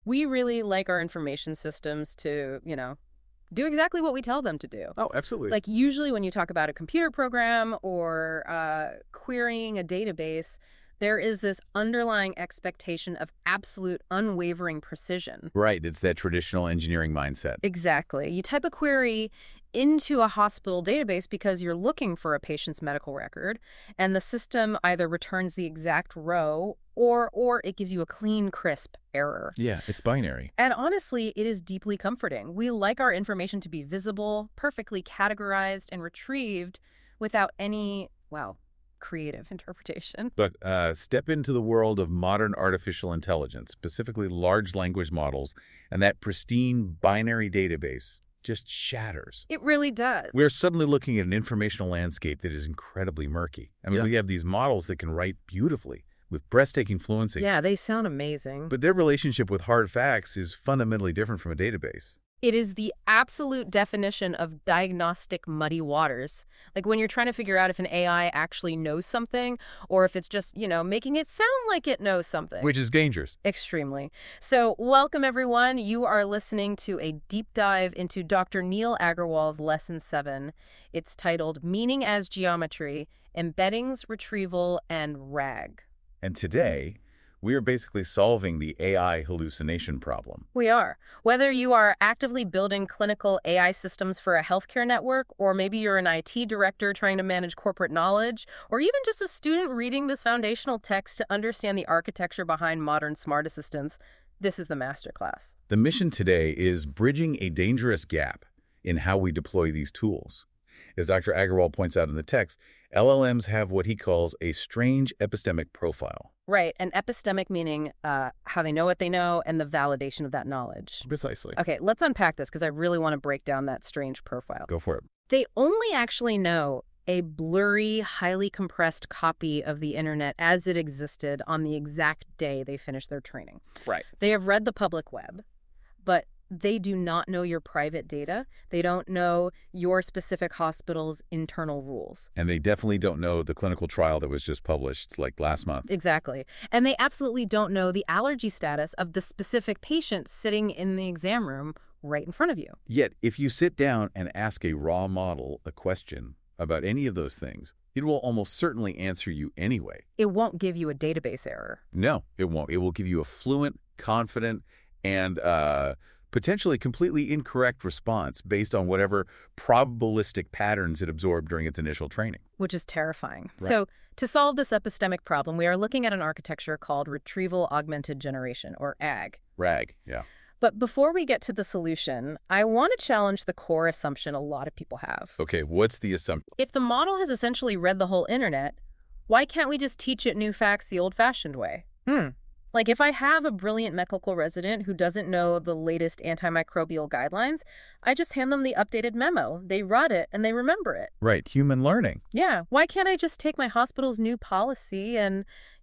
We really like our information systems to, do exactly what we tell them to do. Oh, absolutely. Like usually when you talk about a computer program or querying a database, there is this underlying expectation of absolute unwavering precision. Right. It's that traditional engineering mindset. Exactly. You type a query into a hospital database because you're looking for a patient's medical record, and the system either returns the exact row or it gives you a clean, crisp error. Yeah, it's binary. And honestly, it is deeply comforting. We like our information to be visible, perfectly categorized, and retrieved without any, creative interpretation. But step into the world of modern artificial intelligence, specifically large language models, and that pristine binary database just shatters. It really does. We're suddenly looking at an informational landscape that is incredibly murky. I mean, Yeah. we have these models that can write beautifully with breathtaking fluency. Yeah, they sound amazing. But their relationship with hard facts is fundamentally different from a database. It is the absolute definition of diagnostic muddy waters. Like when you're trying to figure out if an AI actually knows something or if it's just, making it sound like it knows something. Which is dangerous. Extremely. So welcome, everyone. You are listening to a deep dive into Dr. Neil Agarwal's Lesson 7. It's titled Meaning as Geometry, Embeddings, Retrieval, and RAG. And today, we are basically solving the AI hallucination problem. We are. Whether you are actively building clinical AI systems for a healthcare network, or maybe you're an IT director trying to manage corporate knowledge, or even just a student reading this foundational text to understand the architecture behind modern smart assistants, this is the masterclass. The mission today is bridging a dangerous gap in how we deploy these tools. As Dr. Agarwal points out in the text, LLMs have what he calls a strange epistemic profile. Right, and epistemic meaning how they know what they know and the validation of that knowledge. Precisely. Okay, let's unpack this because I really want to break down that strange profile. Go for it. They only actually know a blurry, highly compressed copy of the internet as it existed on the exact day they finished their training. Right. They have read the public web, but they do not know your private data. They don't know your specific hospital's internal rules. And they definitely don't know the clinical trial that was just published like last month. Exactly. And they absolutely don't know the allergy status of the specific patient sitting in the exam room right in front of you. Yet, if you sit down and ask a raw model a question about any of those things, it will almost certainly answer you anyway. It won't give you a database error. No, it won't. It will give you a fluent, confident, and potentially completely incorrect response based on whatever probabilistic patterns it absorbed during its initial training. Which is terrifying. Right. So to solve this epistemic problem, we are looking at an architecture called Retrieval Augmented Generation, or AG. RAG, yeah. But before we get to the solution, I want to challenge the core assumption a lot of people have. Okay, what's the assumption? If the model has essentially read the whole internet, why can't we just teach it new facts the old-fashioned way? Like if I have a brilliant medical resident who doesn't know the latest antimicrobial guidelines, I just hand them the updated memo. They read it and they remember it. Right, human learning. Yeah, why can't I just take my hospital's new policy and,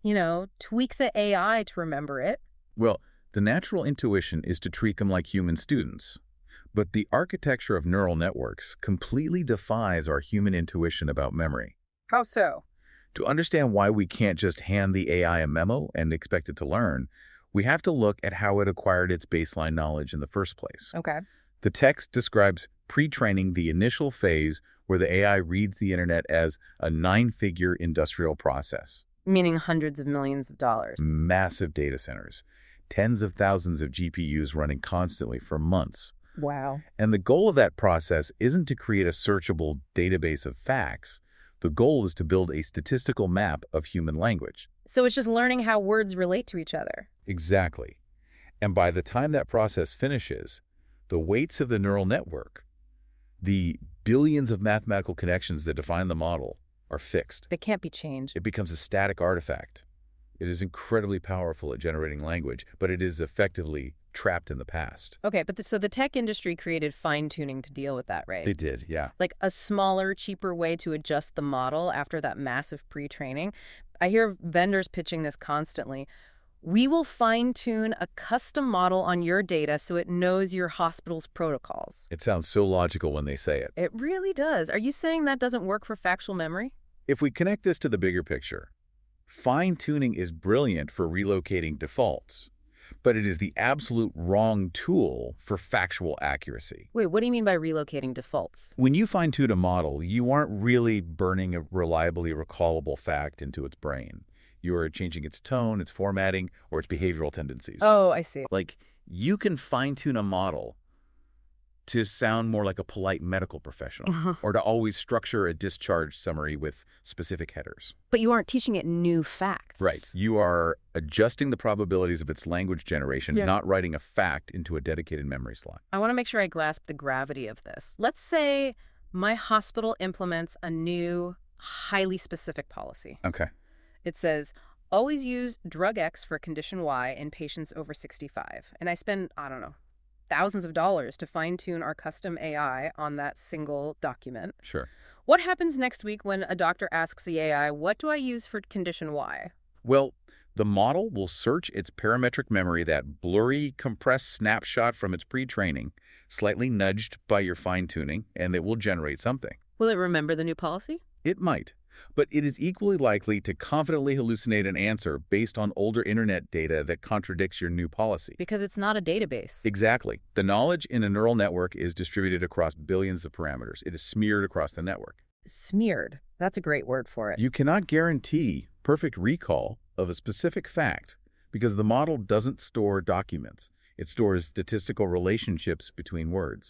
tweak the AI to remember it? Well, the natural intuition is to treat them like human students. But the architecture of neural networks completely defies our human intuition about memory. How so? To understand why we can't just hand the AI a memo and expect it to learn, we have to look at how it acquired its baseline knowledge in the first place. Okay. The text describes pre-training, the initial phase where the AI reads the internet as a 9-figure industrial process. Meaning hundreds of millions of dollars. Massive data centers, tens of thousands of GPUs running constantly for months. Wow. And the goal of that process isn't to create a searchable database of facts. The goal is to build a statistical map of human language. So it's just learning how words relate to each other. Exactly. And by the time that process finishes, the weights of the neural network, the billions of mathematical connections that define the model, are fixed. They can't be changed. It becomes a static artifact. It is incredibly powerful at generating language, but it is effectively trapped in the past. Okay, but so the tech industry created fine-tuning to deal with that, right? They did, yeah. Like a smaller, cheaper way to adjust the model after that massive pre-training. I hear vendors pitching this constantly. We will fine-tune a custom model on your data so it knows your hospital's protocols. It sounds so logical when they say it. It really does. Are you saying that doesn't work for factual memory? If we connect this to the bigger picture, fine-tuning is brilliant for relocating defaults. but it is the absolute wrong tool for factual accuracy. Wait, what do you mean by relocating defaults? When you fine-tune a model, you aren't really burning a reliably recallable fact into its brain. You are changing its tone, its formatting, or its behavioral tendencies. Oh, I see. Like, you can fine-tune a model to sound more like a polite medical professional, or to always structure a discharge summary with specific headers. But you aren't teaching it new facts. Right. You are adjusting the probabilities of its language generation, not writing a fact into a dedicated memory slot. I want to make sure I grasp the gravity of this. Let's say my hospital implements a new, highly specific policy. Okay. It says, always use drug X for condition Y in patients over 65. And I spend, I don't know, thousands of dollars to fine-tune our custom AI on that single document. Sure. What happens next week when a doctor asks the AI, what do I use for condition Y? Well, the model will search its parametric memory, that blurry, compressed snapshot from its pre-training, slightly nudged by your fine-tuning, and it will generate something. Will it remember the new policy? It might, but it is equally likely to confidently hallucinate an answer based on older internet data that contradicts your new policy. Because it's not a database. Exactly. The knowledge in a neural network is distributed across billions of parameters. It is smeared across the network. Smeared. That's a great word for it. You cannot guarantee perfect recall of a specific fact because the model doesn't store documents. It stores statistical relationships between words.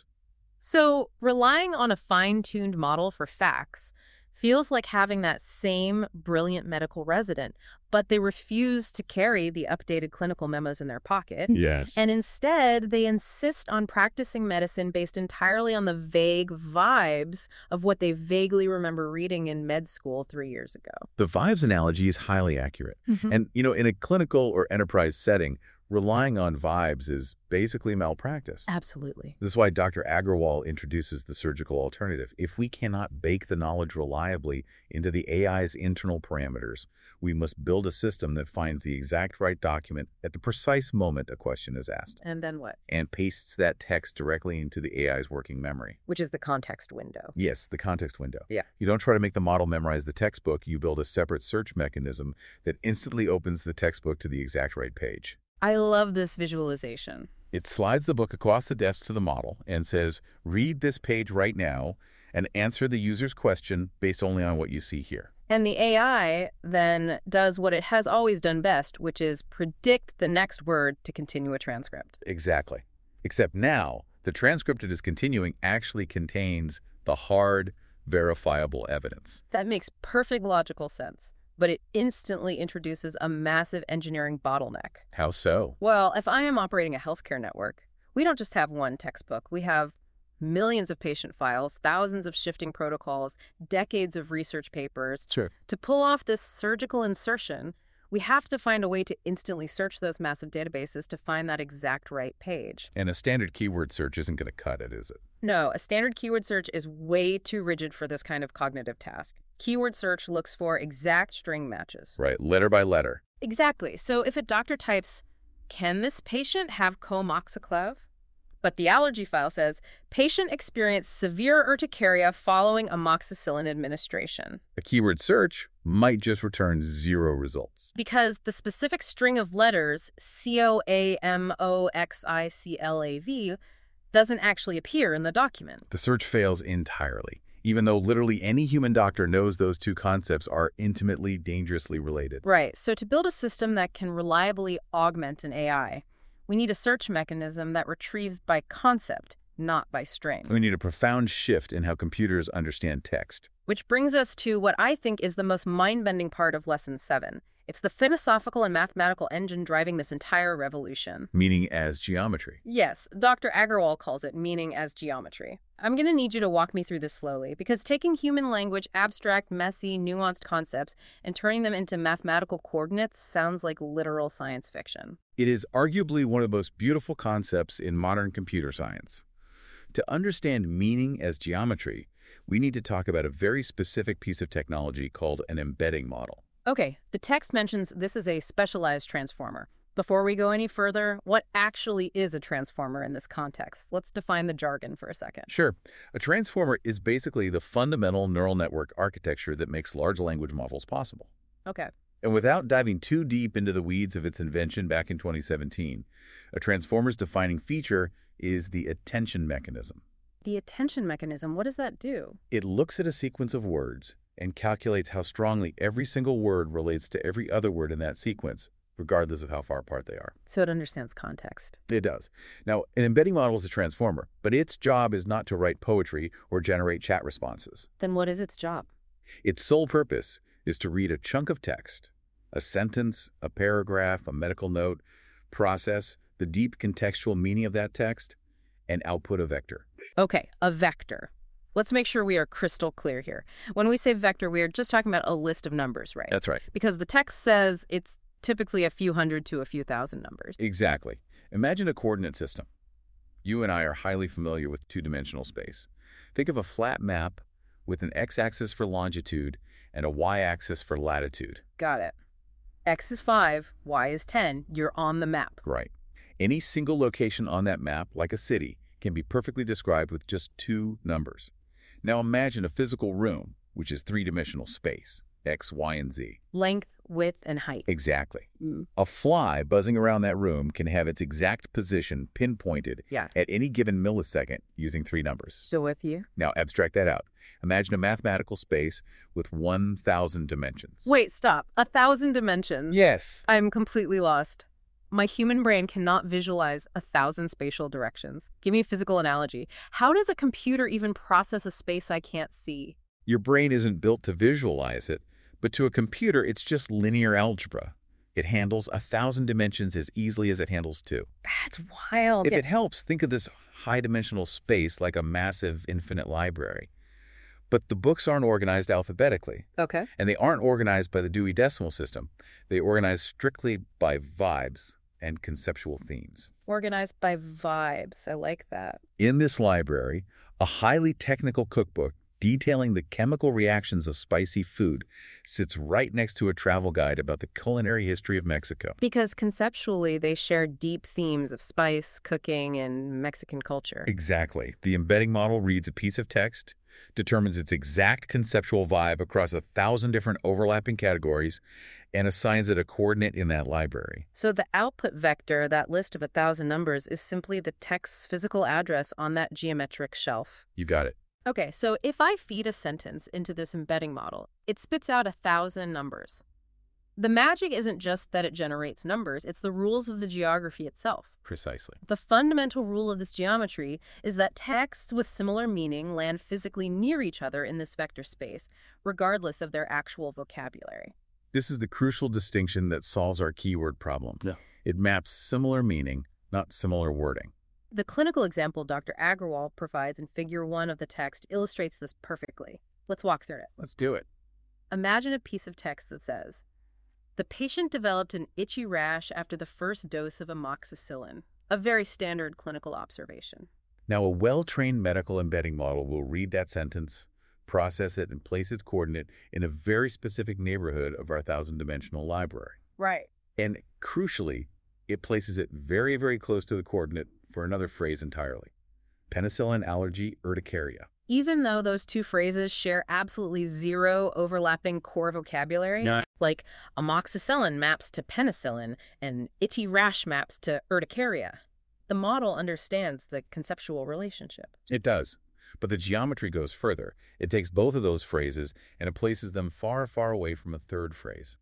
So, relying on a fine-tuned model for facts feels like having that same brilliant medical resident, but they refuse to carry the updated clinical memos in their pocket. Yes. And instead, they insist on practicing medicine based entirely on the vague vibes of what they vaguely remember reading in med school 3 years ago. The vibes analogy is highly accurate. And, in a clinical or enterprise setting, relying on vibes is basically malpractice. Absolutely. This is why Dr. Agarwal introduces the surgical alternative. If we cannot bake the knowledge reliably into the AI's internal parameters, we must build a system that finds the exact right document at the precise moment a question is asked. And then what? And pastes that text directly into the AI's working memory. Which is the context window. Yes, the context window. Yeah. You don't try to make the model memorize the textbook. You build a separate search mechanism that instantly opens the textbook to the exact right page. I love this visualization. It slides the book across the desk to the model and says, read this page right now and answer the user's question based only on what you see here. And the AI then does what it has always done best, which is predict the next word to continue a transcript. Exactly. Except now, the transcript it is continuing actually contains the hard, verifiable evidence. That makes perfect logical sense. But it instantly introduces a massive engineering bottleneck. How so? Well, if I am operating a healthcare network, we don't just have one textbook. We have millions of patient files, thousands of shifting protocols, decades of research papers. Sure. To pull off this surgical insertion, we have to find a way to instantly search those massive databases to find that exact right page. And a standard keyword search isn't going to cut it, is it? No, a standard keyword search is way too rigid for this kind of cognitive task. Keyword search looks for exact string matches. Right, letter by letter. Exactly. So if a doctor types, can this patient have comoxiclav? But the allergy file says, patient experienced severe urticaria following amoxicillin administration. A keyword search might just return 0 results. Because the specific string of letters, COAMOXICLAV, doesn't actually appear in the document. The search fails entirely, even though literally any human doctor knows those two concepts are intimately, dangerously related. Right. So to build a system that can reliably augment an AI, we need a search mechanism that retrieves by concept, not by string. We need a profound shift in how computers understand text. Which brings us to what I think is the most mind-bending part of Lesson 7. It's the philosophical and mathematical engine driving this entire revolution. Meaning as geometry. Yes, Dr. Agarwal calls it meaning as geometry. I'm going to need you to walk me through this slowly, because taking human language, abstract, messy, nuanced concepts, and turning them into mathematical coordinates sounds like literal science fiction. It is arguably one of the most beautiful concepts in modern computer science. To understand meaning as geometry, we need to talk about a very specific piece of technology called an embedding model. Okay, the text mentions this is a specialized transformer. Before we go any further, what actually is a transformer in this context? Let's define the jargon for a second. Sure. A transformer is basically the fundamental neural network architecture that makes large language models possible. Okay. And without diving too deep into the weeds of its invention back in 2017, a transformer's defining feature is the attention mechanism. The attention mechanism, what does that do? It looks at a sequence of words and calculates how strongly every single word relates to every other word in that sequence, regardless of how far apart they are. So it understands context. It does. Now, an embedding model is a transformer, but its job is not to write poetry or generate chat responses. Then what is its job? Its sole purpose is to read a chunk of text, a sentence, a paragraph, a medical note, process the deep contextual meaning of that text, and output a vector. Okay, a vector. Let's make sure we are crystal clear here. When we say vector, we are just talking about a list of numbers, right? That's right. Because the text says it's typically a few hundred to a few thousand numbers. Exactly. Imagine a coordinate system. You and I are highly familiar with two-dimensional space. Think of a flat map with an x-axis for longitude and a y-axis for latitude. Got it. X is 5, Y is 10. You're on the map. Right. Any single location on that map, like a city, can be perfectly described with just two numbers. Now imagine a physical room, which is three-dimensional space, X, Y, and Z. Length, width, and height. Exactly. A fly buzzing around that room can have its exact position pinpointed Yeah. at any given millisecond using three numbers. Still with you? Now abstract that out. Imagine a mathematical space with 1,000 dimensions. Wait, stop. 1,000 dimensions. Yes. I'm completely lost. My human brain cannot visualize 1,000 spatial directions. Give me a physical analogy. How does a computer even process a space I can't see? Your brain isn't built to visualize it, but to a computer, it's just linear algebra. It handles 1,000 dimensions as easily as it handles two. That's wild. If it helps, think of this high-dimensional space like a massive infinite library. But the books aren't organized alphabetically, Okay. and they aren't organized by the Dewey Decimal System. They organize strictly by vibes and conceptual themes. Organized by vibes. I like that. In this library, a highly technical cookbook detailing the chemical reactions of spicy food sits right next to a travel guide about the culinary history of Mexico. Because conceptually, they share deep themes of spice, cooking, and Mexican culture. Exactly. The embedding model reads a piece of text, determines its exact conceptual vibe across 1,000 different overlapping categories, and assigns it a coordinate in that library. So the output vector, that list of 1,000 numbers, is simply the text's physical address on that geometric shelf. You got it. Okay, so if I feed a sentence into this embedding model, it spits out 1,000 numbers. The magic isn't just that it generates numbers, it's the rules of the geography itself. Precisely. The fundamental rule of this geometry is that texts with similar meaning land physically near each other in this vector space, regardless of their actual vocabulary. This is the crucial distinction that solves our keyword problem. Yeah. It maps similar meaning, not similar wording. The clinical example Dr. Agrawal provides in Figure 1 of the text illustrates this perfectly. Let's walk through it. Let's do it. Imagine a piece of text that says, "The patient developed an itchy rash after the first dose of amoxicillin," a very standard clinical observation. Now, a well-trained medical embedding model will read that sentence, process it, and place its coordinate in a very specific neighborhood of our 1,000-dimensional library. Right. And crucially, it places it very, very close to the coordinate for another phrase entirely. Penicillin allergy urticaria. Even though those two phrases share absolutely zero overlapping core vocabulary, Yeah. like amoxicillin maps to penicillin and itchy rash maps to urticaria, the model understands the conceptual relationship. It does. But the geometry goes further. It takes both of those phrases and it places them far, far away from a third phrase.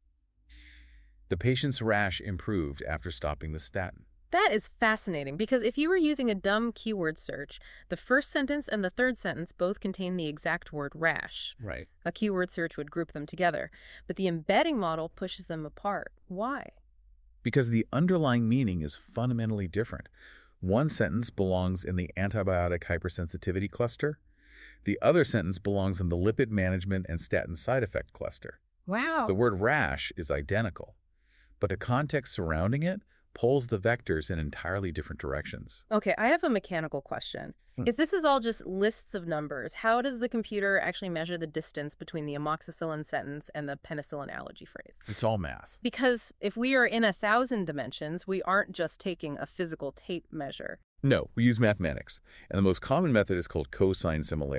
The patient's rash improved after stopping the statin. That is fascinating because if you were using a dumb keyword search, the first sentence and the third sentence both contain the exact word rash. Right. A keyword search would group them together, but the embedding model pushes them apart. Why? Because the underlying meaning is fundamentally different. One sentence belongs in the antibiotic hypersensitivity cluster. The other sentence belongs in the lipid management and statin side effect cluster. Wow. The word rash is identical, but the context surrounding it pulls the vectors in entirely different directions. Okay, I have a mechanical question. If this is all just lists of numbers, how does the computer actually measure the distance between the amoxicillin sentence and the penicillin allergy phrase? It's all math. Because if we are in 1,000 dimensions, we aren't just taking a physical tape measure. No, we use mathematics, and the most common method is called cosine similarity.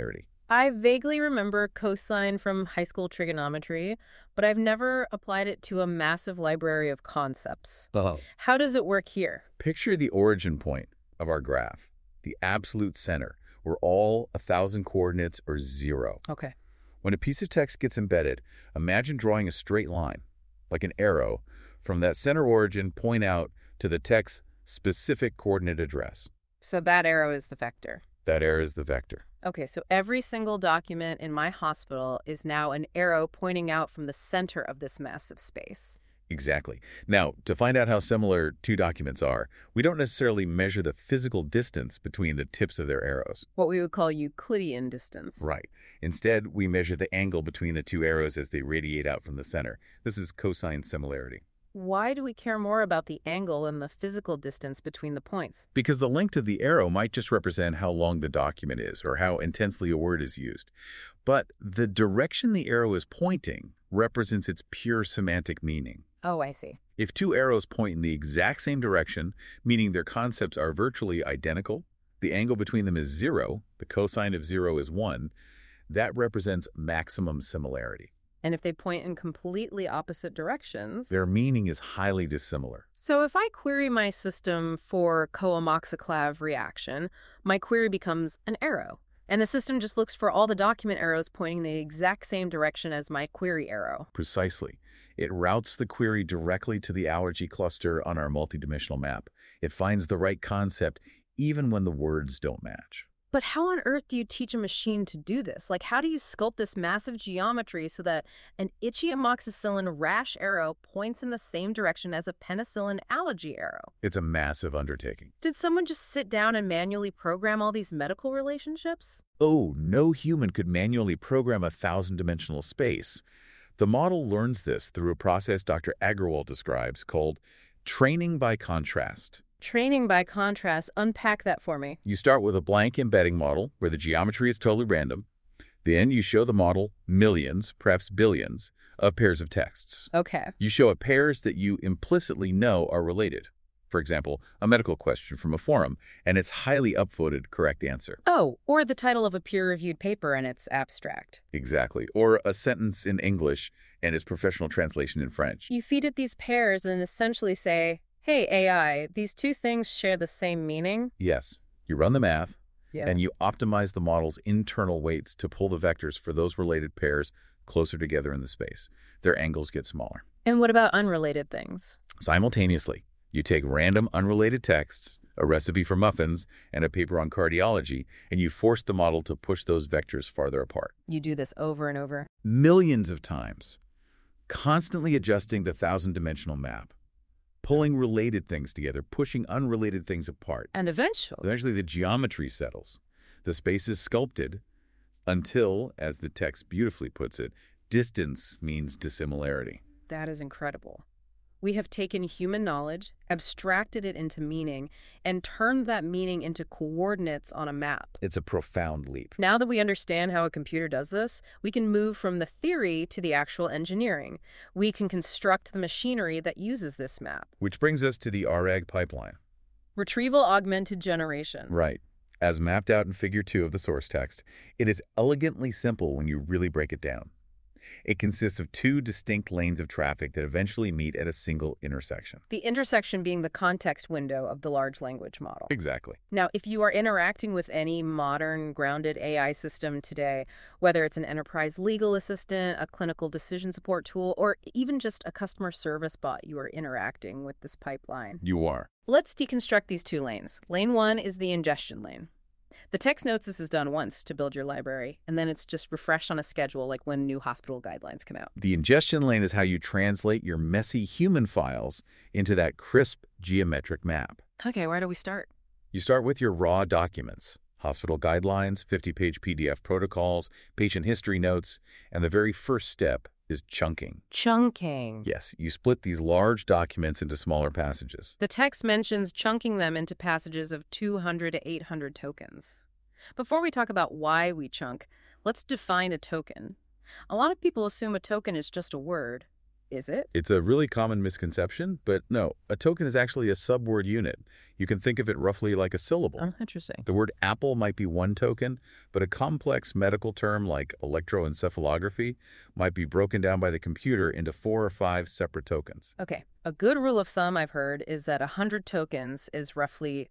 I vaguely remember cosine from high school trigonometry, but I've never applied it to a massive library of concepts. Oh. How does it work here? Picture the origin point of our graph, the absolute center, where all 1,000 coordinates are 0. Okay. When a piece of text gets embedded, imagine drawing a straight line, like an arrow, from that center origin point out to the text's specific coordinate address. So that arrow is the vector. That arrow is the vector. Okay, so every single document in my hospital is now an arrow pointing out from the center of this massive space. Exactly. Now, to find out how similar two documents are, we don't necessarily measure the physical distance between the tips of their arrows. What we would call Euclidean distance. Right. Instead, we measure the angle between the two arrows as they radiate out from the center. This is cosine similarity. Why do we care more about the angle than the physical distance between the points? Because the length of the arrow might just represent how long the document is or how intensely a word is used. But the direction the arrow is pointing represents its pure semantic meaning. Oh, I see. If two arrows point in the exact same direction, meaning their concepts are virtually identical, the angle between them is 0, the cosine of 0 is 1, that represents maximum similarity. And if they point in completely opposite directions... Their meaning is highly dissimilar. So if I query my system for co-amoxiclav reaction, my query becomes an arrow. And the system just looks for all the document arrows pointing the exact same direction as my query arrow. Precisely. It routes the query directly to the allergy cluster on our multidimensional map. It finds the right concept even when the words don't match. But how on earth do you teach a machine to do this? Like, how do you sculpt this massive geometry so that an itchy amoxicillin rash arrow points in the same direction as a penicillin allergy arrow? It's a massive undertaking. Did someone just sit down and manually program all these medical relationships? Oh, no human could manually program a 1,000-dimensional space. The model learns this through a process Dr. Agrawal describes called training by contrast. Training by contrast. Unpack that for me. You start with a blank embedding model where the geometry is totally random. Then you show the model millions, perhaps billions, of pairs of texts. Okay. You show it pairs that you implicitly know are related. For example, a medical question from a forum and its highly upvoted correct answer. Oh, or the title of a peer-reviewed paper and its abstract. Exactly. Or a sentence in English and its professional translation in French. You feed it these pairs and essentially say, hey, AI, these two things share the same meaning? Yes. You run the math, Yeah. and you optimize the model's internal weights to pull the vectors for those related pairs closer together in the space. Their angles get smaller. And what about unrelated things? Simultaneously, you take random unrelated texts, a recipe for muffins, and a paper on cardiology, and you force the model to push those vectors farther apart. You do this over and over. Millions of times, constantly adjusting the 1,000-dimensional map, pulling related things together, pushing unrelated things apart. And eventually, The geometry settles. The space is sculpted until, as the text beautifully puts it, distance means dissimilarity. that is incredible. We have taken human knowledge, abstracted it into meaning, and turned that meaning into coordinates on a map. It's a profound leap. Now that we understand how a computer does this, we can move from the theory to the actual engineering. We can construct the machinery that uses this map. Which brings us to the RAG pipeline. Retrieval Augmented Generation. Right. As mapped out in Figure 2 of the source text, it is elegantly simple when you really break it down. It consists of two distinct lanes of traffic that eventually meet at a single intersection. The intersection being the context window of the large language model. Exactly. Now, if you are interacting with any modern grounded AI system today, whether it's an enterprise legal assistant, a clinical decision support tool, or even just a customer service bot, you are interacting with this pipeline. You are. Let's deconstruct these two lanes. Lane 1 is the ingestion lane. The text notes this is done once to build your library, and then it's just refreshed on a schedule like when new hospital guidelines come out. The ingestion lane is how you translate your messy human files into that crisp geometric map. Okay, where do we start? You start with your raw documents, hospital guidelines, 50-page PDF protocols, patient history notes, and the very first step is chunking. Chunking. Yes, you split these large documents into smaller passages. The text mentions chunking them into passages of 200 to 800 tokens. Before we talk about why we chunk, let's define a token. A lot of people assume a token is just a word. Is it? It's a really common misconception, but no, a token is actually a subword unit. You can think of it roughly like a syllable. Oh, interesting. The word apple might be one token, but a complex medical term like electroencephalography might be broken down by the computer into 4 or 5 separate tokens. Okay. A good rule of thumb I've heard is that 100 tokens is roughly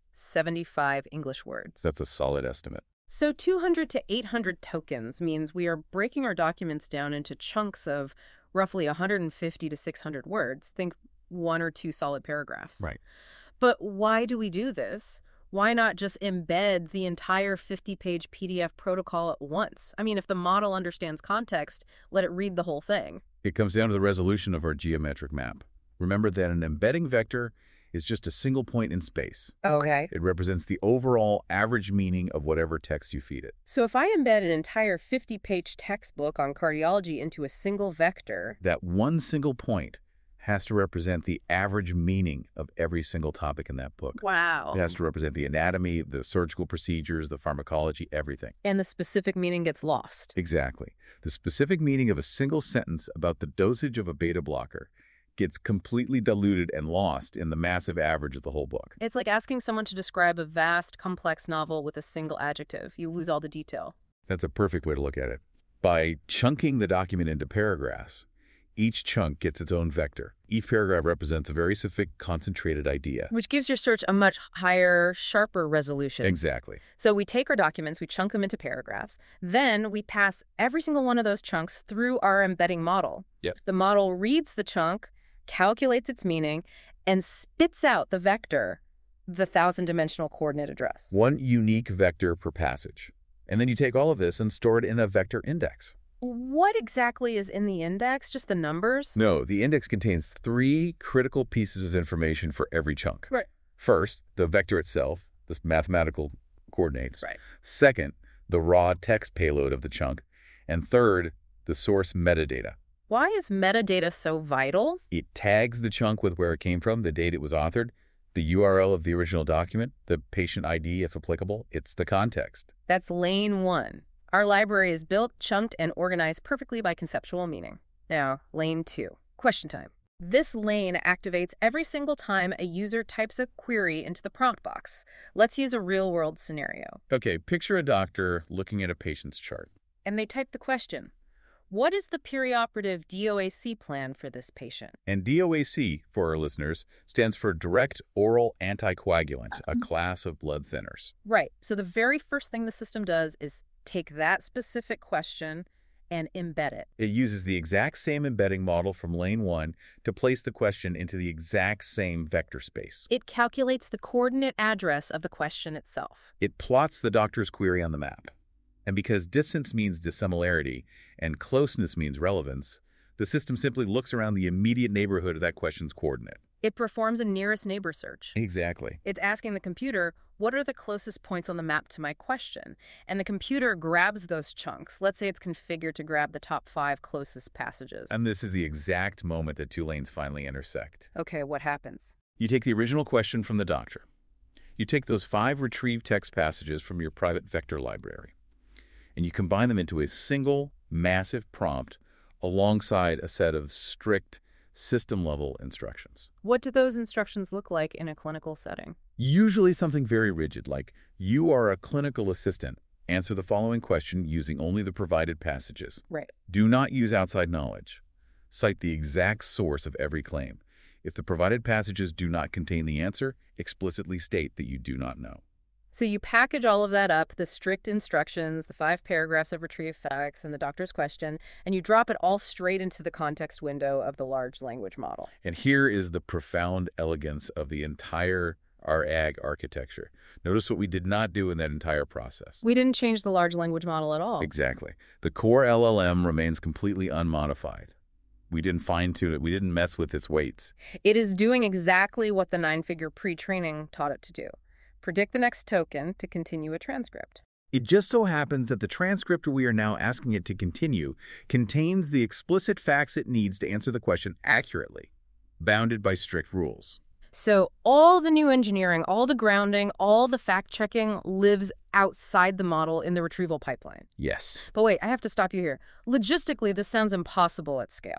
75 English words. That's a solid estimate. So 200 to 800 tokens means we are breaking our documents down into chunks of roughly 150 to 600 words. Think 1 or 2 solid paragraphs. Right. But why do we do this? Why not just embed the entire 50-page PDF protocol at once? I mean, if the model understands context, let it read the whole thing. It comes down to the resolution of our geometric map. Remember that an embedding vector is just a single point in space. Okay. It represents the overall average meaning of whatever text you feed it. So if I embed an entire 50-page textbook on cardiology into a single vector, That one single point has to represent the average meaning of every single topic in that book. wow. It has to represent the anatomy, the surgical procedures, the pharmacology, everything. And the specific meaning gets lost. Exactly. The specific meaning of a single sentence about the dosage of a beta blocker gets completely diluted and lost in the massive average of the whole book. It's like asking someone to describe a vast, complex novel with a single adjective. You lose all the detail. That's a perfect way to look at it. By chunking the document into paragraphs, each chunk gets its own vector. Each paragraph represents a very specific, concentrated idea. Which gives your search a much higher, sharper resolution. Exactly. So we take our documents, we chunk them into paragraphs, then we pass every single one of those chunks through our embedding model. Yep. The model reads the chunk, calculates its meaning, and spits out the vector, the 1,000-dimensional coordinate address. One unique vector per passage. And then you take all of this and store it in a vector index. What exactly is in the index? Just the numbers? No, the index contains 3 critical pieces of information for every chunk. Right. First, the vector itself, the mathematical coordinates. Right. Second, the raw text payload of the chunk. And third, the source metadata. Why is metadata so vital? It tags the chunk with where it came from, the date it was authored, the URL of the original document, the patient ID if applicable. It's the context. That's lane 1. Our library is built, chunked, and organized perfectly by conceptual meaning. Now, lane 2. Question time. This lane activates every single time a user types a query into the prompt box. Let's use a real-world scenario. Okay, picture a doctor looking at a patient's chart. And they type the question, what is the perioperative DOAC plan for this patient? And DOAC, for our listeners, stands for Direct Oral Anticoagulant, a class of blood thinners. Right. So the very first thing the system does is take that specific question and embed it. It uses the exact same embedding model from lane 1 to place the question into the exact same vector space. It calculates the coordinate address of the question itself. It plots the doctor's query on the map. And because distance means dissimilarity and closeness means relevance, the system simply looks around the immediate neighborhood of that question's coordinate. It performs a nearest neighbor search. Exactly. It's asking the computer, what are the closest points on the map to my question? And the computer grabs those chunks. Let's say it's configured to grab the top 5 closest passages. And this is the exact moment that 2 lanes finally intersect. Okay, what happens? You take the original question from the doctor. You take those 5 retrieved text passages from your private vector library, and you combine them into a single, massive prompt alongside a set of strict system-level instructions. What do those instructions look like in a clinical setting? Usually something very rigid, like, you are a clinical assistant. Answer the following question using only the provided passages. Right. Do not use outside knowledge. Cite the exact source of every claim. If the provided passages do not contain the answer, explicitly state that you do not know. So you package all of that up, the strict instructions, the 5 paragraphs of retrieved facts, and the doctor's question, and you drop it all straight into the context window of the large language model. And here is the profound elegance of the entire RAG architecture. Notice what we did not do in that entire process. We didn't change the large language model at all. Exactly. The core LLM remains completely unmodified. We didn't fine-tune it. We didn't mess with its weights. It is doing exactly what the 9-figure pre-training taught it to do. Predict the next token to continue a transcript. It just so happens that the transcript we are now asking it to continue contains the explicit facts it needs to answer the question accurately, bounded by strict rules. So all the new engineering, all the grounding, all the fact-checking lives outside the model in the retrieval pipeline. Yes. But wait, I have to stop you here. Logistically, this sounds impossible at scale.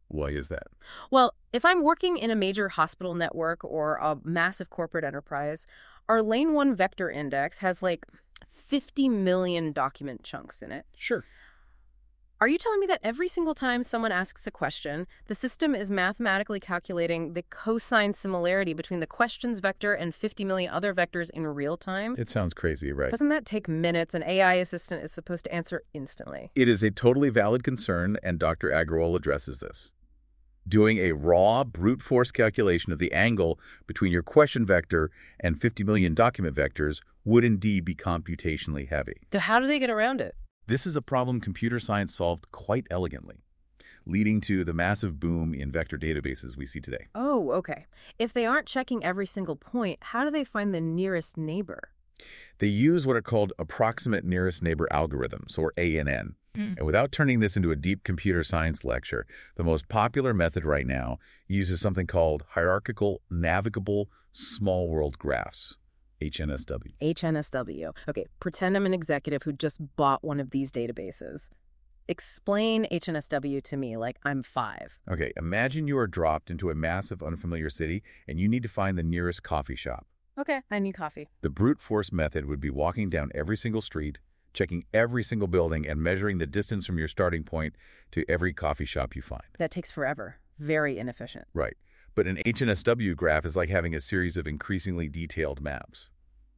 Why is that? Well, if I'm working in a major hospital network or a massive corporate enterprise, our Lane 1 vector index has like 50 million document chunks in it. Sure. Are you telling me that every single time someone asks a question, the system is mathematically calculating the cosine similarity between the question's vector and 50 million other vectors in real time? It sounds crazy, right? Doesn't that take minutes? An AI assistant is supposed to answer instantly. It is a totally valid concern, and Dr. Agrawal addresses this. Doing a raw, brute force calculation of the angle between your question vector and 50 million document vectors would indeed be computationally heavy. So how do they get around it? This is a problem computer science solved quite elegantly, leading to the massive boom in vector databases we see today. Oh, okay. If they aren't checking every single point, how do they find the nearest neighbor? They use what are called approximate nearest neighbor algorithms, or ANN. And without turning this into a deep computer science lecture, the most popular method right now uses something called hierarchical navigable small world graphs, HNSW. HNSW. Okay, pretend I'm an executive who just bought one of these databases. Explain HNSW to me like I'm 5. Okay, imagine you are dropped into a massive unfamiliar city and you need to find the nearest coffee shop. Okay, I need coffee. The brute force method would be walking down every single street, checking every single building, and measuring the distance from your starting point to every coffee shop you find. That takes forever. Very inefficient. Right. But an HNSW graph is like having a series of increasingly detailed maps.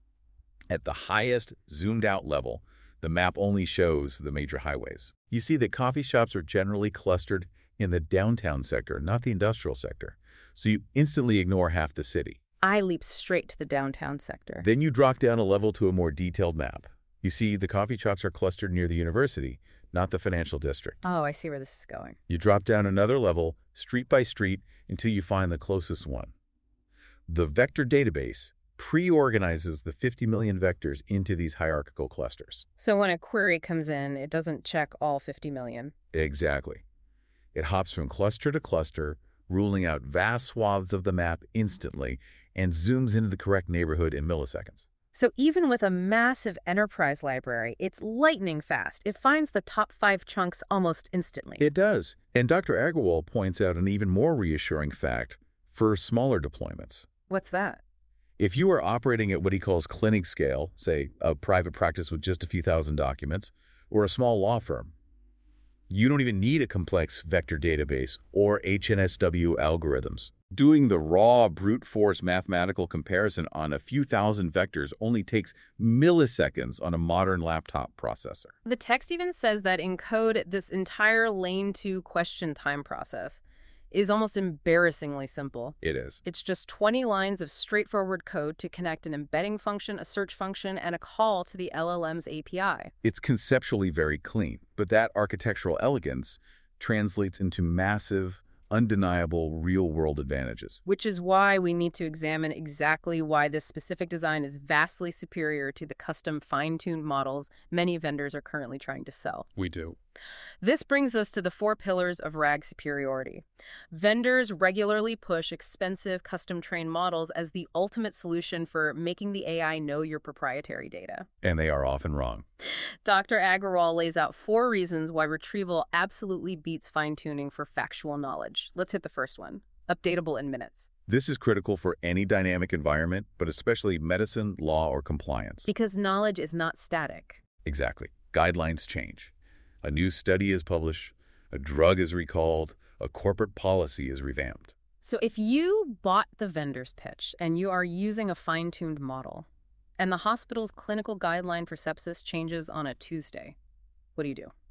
At the highest zoomed-out level, the map only shows the major highways. You see that coffee shops are generally clustered in the downtown sector, not the industrial sector. So you instantly ignore half the city. I leap straight to the downtown sector. Then you drop down a level to a more detailed map. You see the coffee shops are clustered near the university, not the financial district. Oh, I see where this is going. You drop down another level, street by street, until you find the closest one. The vector database pre-organizes the 50 million vectors into these hierarchical clusters. So when a query comes in, it doesn't check all 50 million. Exactly. It hops from cluster to cluster, ruling out vast swaths of the map instantly, and zooms into the correct neighborhood in milliseconds. So even with a massive enterprise library, it's lightning fast. It finds the top 5 chunks almost instantly. It does. And Dr. Agrawal points out an even more reassuring fact for smaller deployments. What's that? If you are operating at what he calls clinic scale, say a private practice with just a few thousand documents, or a small law firm, you don't even need a complex vector database or HNSW algorithms. Doing the raw brute force mathematical comparison on a few thousand vectors only takes milliseconds on a modern laptop processor. The text even says that in code, this entire Lane 2 question time process is almost embarrassingly simple. It is. It's just 20 lines of straightforward code to connect an embedding function, a search function, and a call to the LLM's API. It's conceptually very clean, but that architectural elegance translates into massive, undeniable real-world advantages. Which is why we need to examine exactly why this specific design is vastly superior to the custom fine-tuned models many vendors are currently trying to sell. We do. This brings us to the 4 pillars of RAG superiority. Vendors regularly push expensive custom-trained models as the ultimate solution for making the AI know your proprietary data. And they are often wrong. Dr. Agrawal lays out 4 reasons why retrieval absolutely beats fine-tuning for factual knowledge. Let's hit the first one. Updatable in minutes. This is critical for any dynamic environment, but especially medicine, law, or compliance. Because knowledge is not static. Exactly. Guidelines change. A new study is published, a drug is recalled, a corporate policy is revamped. So if you bought the vendor's pitch and you are using a fine-tuned model, and the hospital's clinical guideline for sepsis changes on a Tuesday, what do you do?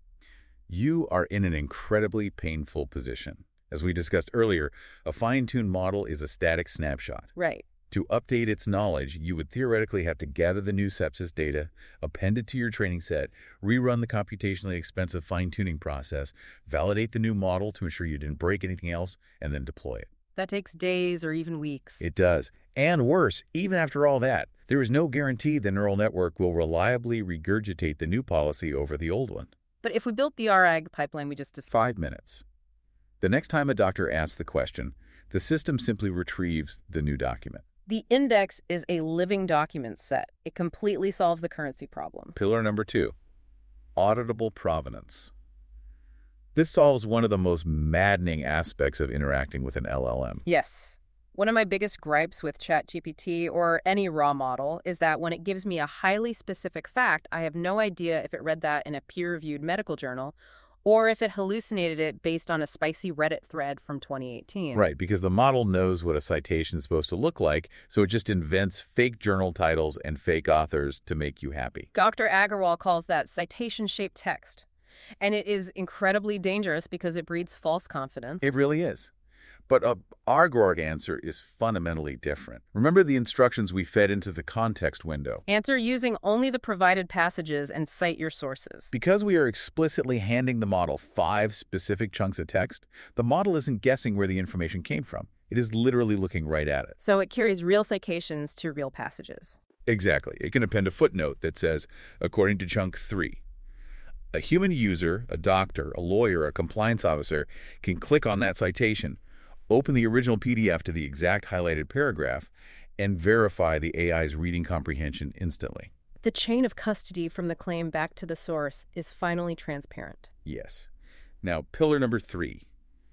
You are in an incredibly painful position. As we discussed earlier, a fine-tuned model is a static snapshot. Right. To update its knowledge, you would theoretically have to gather the new sepsis data, append it to your training set, rerun the computationally expensive fine-tuning process, validate the new model to ensure you didn't break anything else, and then deploy it. That takes days or even weeks. It does. And worse, even after all that, there is no guarantee the neural network will reliably regurgitate the new policy over the old one. But if we built the RAG pipeline we just discussed, 5 minutes. The next time a doctor asks the question, the system simply retrieves the new document. the index is a living document set. It completely solves the currency problem. Pillar number 2, auditable provenance. This solves one of the most maddening aspects of interacting with an LLM. Yes. One of my biggest gripes with ChatGPT or any raw model is that when it gives me a highly specific fact, I have no idea if it read that in a peer-reviewed medical journal or if it hallucinated it based on a spicy Reddit thread from 2018. Right, because the model knows what a citation is supposed to look like, so it just invents fake journal titles and fake authors to make you happy. Dr. Agarwal calls that citation-shaped text. And it is incredibly dangerous because it breeds false confidence. It really is. But our Grok answer is fundamentally different. Remember the instructions we fed into the context window? Answer using only the provided passages and cite your sources. Because we are explicitly handing the model 5 specific chunks of text, the model isn't guessing where the information came from. It is literally looking right at it. So it carries real citations to real passages. Exactly. It can append a footnote that says, according to chunk 3. A human user, a doctor, a lawyer, a compliance officer can click on that citation, open the original PDF to the exact highlighted paragraph, and verify the AI's reading comprehension instantly. The chain of custody from the claim back to the source is finally transparent. Yes. Now, pillar number 3.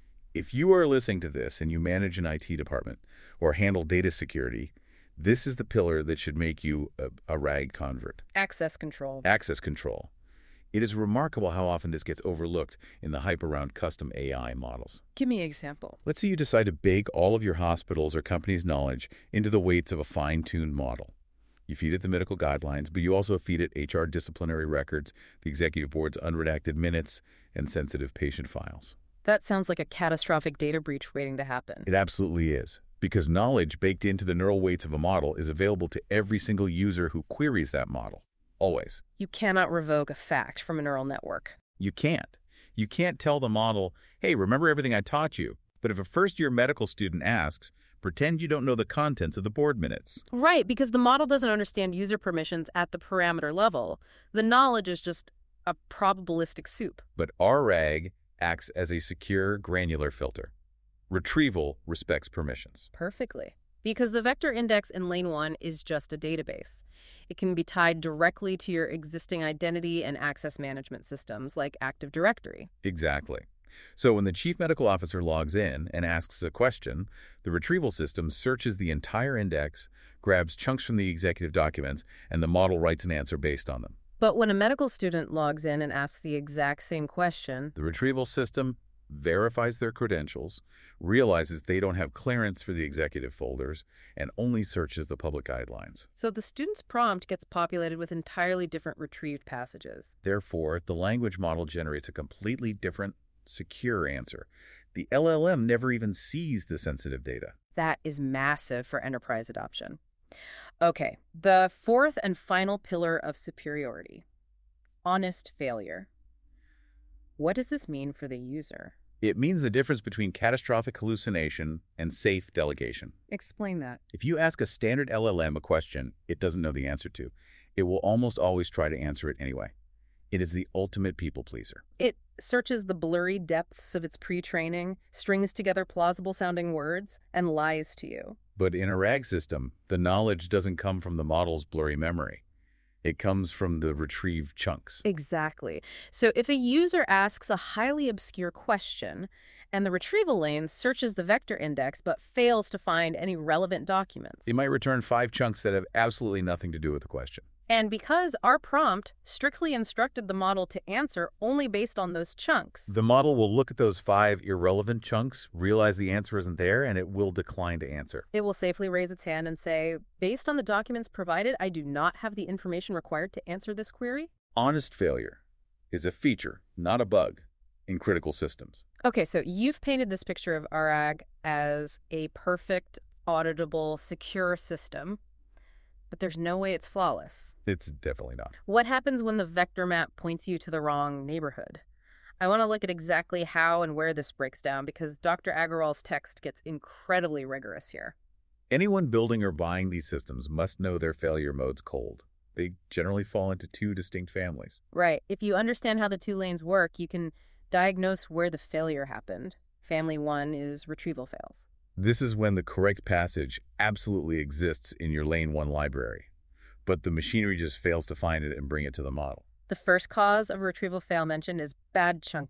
If you are listening to this and you manage an IT department or handle data security, this is the pillar that should make you a RAG convert. Access control. Access control. It is remarkable how often this gets overlooked in the hype around custom AI models. Give me an example. Let's say you decide to bake all of your hospital's or company's knowledge into the weights of a fine-tuned model. You feed it the medical guidelines, but you also feed it HR disciplinary records, the executive board's unredacted minutes, and sensitive patient files. That sounds like a catastrophic data breach waiting to happen. It absolutely is, because knowledge baked into the neural weights of a model is available to every single user who queries that model. Always. You cannot revoke a fact from a neural network. You can't. You can't tell the model, hey, remember everything I taught you. But if a first-year medical student asks, pretend you don't know the contents of the board minutes. Right, because the model doesn't understand user permissions at the parameter level. The knowledge is just a probabilistic soup. But RAG acts as a secure granular filter. Retrieval respects permissions. Perfectly. Because the vector index in lane 1 is just a database. It can be tied directly to your existing identity and access management systems like Active Directory. Exactly. So when the chief medical officer logs in and asks a question, the retrieval system searches the entire index, grabs chunks from the executive documents, and the model writes an answer based on them. But when a medical student logs in and asks the exact same question, the retrieval system verifies their credentials, realizes they don't have clearance for the executive folders, and only searches the public guidelines. So the student's prompt gets populated with entirely different retrieved passages. Therefore, the language model generates a completely different, secure answer. The LLM never even sees the sensitive data. That is massive for enterprise adoption. Okay, the fourth and final pillar of superiority, honest failure. What does this mean for the user? It means the difference between catastrophic hallucination and safe delegation. Explain that. If you ask a standard LLM a question it doesn't know the answer to, it will almost always try to answer it anyway. It is the ultimate people pleaser. It searches the blurry depths of its pre-training, strings together plausible-sounding words, and lies to you. But in a RAG system, the knowledge doesn't come from the model's blurry memory. It comes from the retrieved chunks. Exactly. So if a user asks a highly obscure question and the retrieval lane searches the vector index but fails to find any relevant documents, it might return 5 chunks that have absolutely nothing to do with the question. And because our prompt strictly instructed the model to answer only based on those chunks, the model will look at those 5 irrelevant chunks, realize the answer isn't there, and it will decline to answer. It will safely raise its hand and say, based on the documents provided, I do not have the information required to answer this query. Honest failure is a feature, not a bug, in critical systems. Okay, so you've painted this picture of RAG as a perfect, auditable, secure system. But there's no way it's flawless. It's definitely not. What happens when the vector map points you to the wrong neighborhood? I want to look at exactly how and where this breaks down because Dr. Agarwal's text gets incredibly rigorous here. Anyone building or buying these systems must know their failure modes cold. They generally fall into 2 distinct families. Right. If you understand how the 2 lanes work, you can diagnose where the failure happened. Family 1 is retrieval fails. This is when the correct passage absolutely exists in your lane 1 library, but the machinery just fails to find it and bring it to the model. The first cause of retrieval fail mentioned is bad chunking.